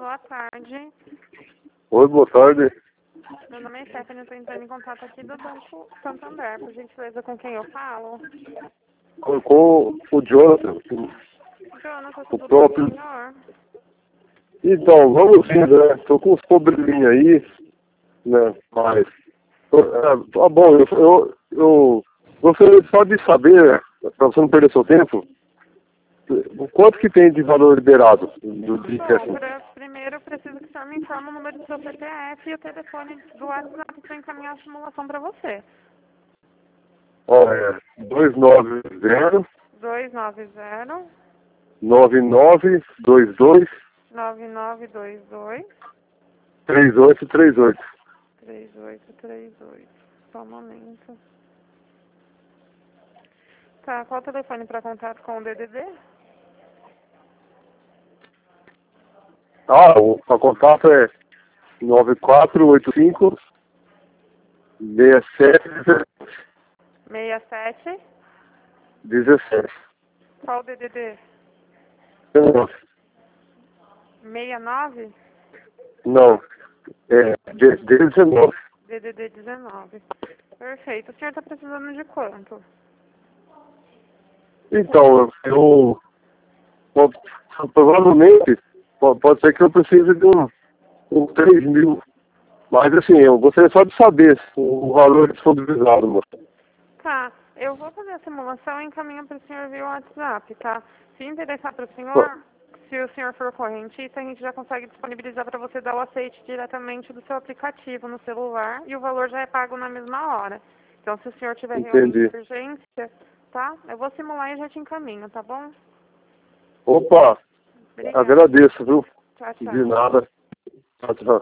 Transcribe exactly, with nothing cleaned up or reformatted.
boa tarde. Oi, boa tarde. Meu nome é Stephanie, eu estou entrando em contato aqui do Banco Santander, por gentileza, com quem eu falo? Com, com o Jonathan, Jonathan, o tudo bem, próprio. senhor? Então, vamos ver, né? Tô com uns probleminha aí, né? Mas. É, tá bom, eu, eu, eu gostaria só de saber, para você não perder seu tempo, o quanto que tem de valor liberado do D I C? Bom, pra, primeiro eu preciso que o senhor me informe o número do seu C P F e o telefone do WhatsApp para encaminhar a simulação para você. Ó, é dois nove zero, dois nove zero, nove nove dois dois, nove nove dois dois, três oito três oito. três oito três oito. Só um momento. Tá, qual o telefone para contato com o D D D? Ah, o o contato é nove quatro oito cinco seis sete seis sete. dezessete. Qual o D D D? Não, sessenta e nove? não, é de- dezenove. D D D dezenove. Perfeito. O senhor está precisando de quanto? Então, eu, eu provavelmente po- pode ser que eu precise de um, um três mil. Mas assim, eu gostaria só de saber o valor disponibilizado, moço. Tá, eu vou fazer a simulação e encaminho para o senhor via WhatsApp, tá? Se interessar para o senhor, se o senhor for correntista, a gente já consegue disponibilizar para você dar o aceite diretamente do seu aplicativo no celular e o valor já é pago na mesma hora. Então, se o senhor tiver realmente Entendi. urgência, tá? Eu vou simular e já te encaminho, tá bom? Opa, Obrigada. agradeço, viu? Tchau, De tchau. nada. Tchau, tchau.